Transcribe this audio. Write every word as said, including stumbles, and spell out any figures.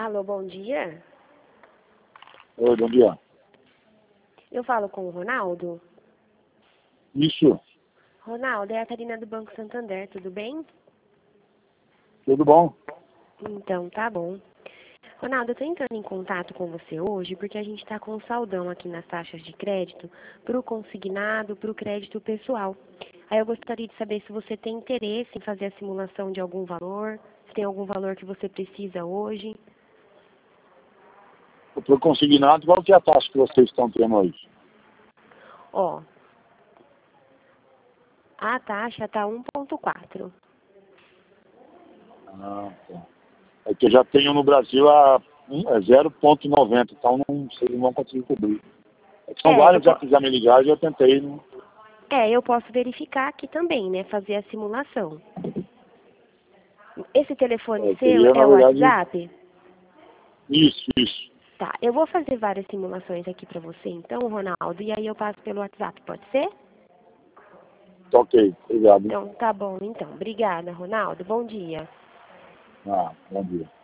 Alô, bom dia. Oi, bom dia. Eu falo com o Ronaldo. Isso, Ronaldo, é a Karina do Banco Santander, tudo bem? tudo bom? Então, tá bom. Ronaldo, eu tô entrando em contato com você hoje porque a gente está com um saldão aqui nas taxas de crédito para o consignado, para o crédito pessoal. Aí eu gostaria de saber se você tem interesse em fazer a simulação de algum valor, se tem algum valor que você precisa hoje. Para o consignado, qual que é a taxa que vocês estão tendo aí? Ó, a taxa tá um ponto quatro. Ah, tá. É que eu já tenho no Brasil a um- é zero ponto noventa, então não, vocês não vão conseguir cobrir. É que são É, eu, vários já po- que já me ligaram e eu tentei. Não... é, eu posso verificar aqui também, né? Fazer a simulação. Esse telefone Eu seu queria, é na o verdade, WhatsApp? isso, isso. Tá, eu vou fazer várias simulações aqui para você, então, Ronaldo, e aí eu passo pelo WhatsApp, pode ser? Tá ok, obrigado. Hein? Então, tá bom, então. Obrigada, Ronaldo. Bom dia. Ah, bom dia.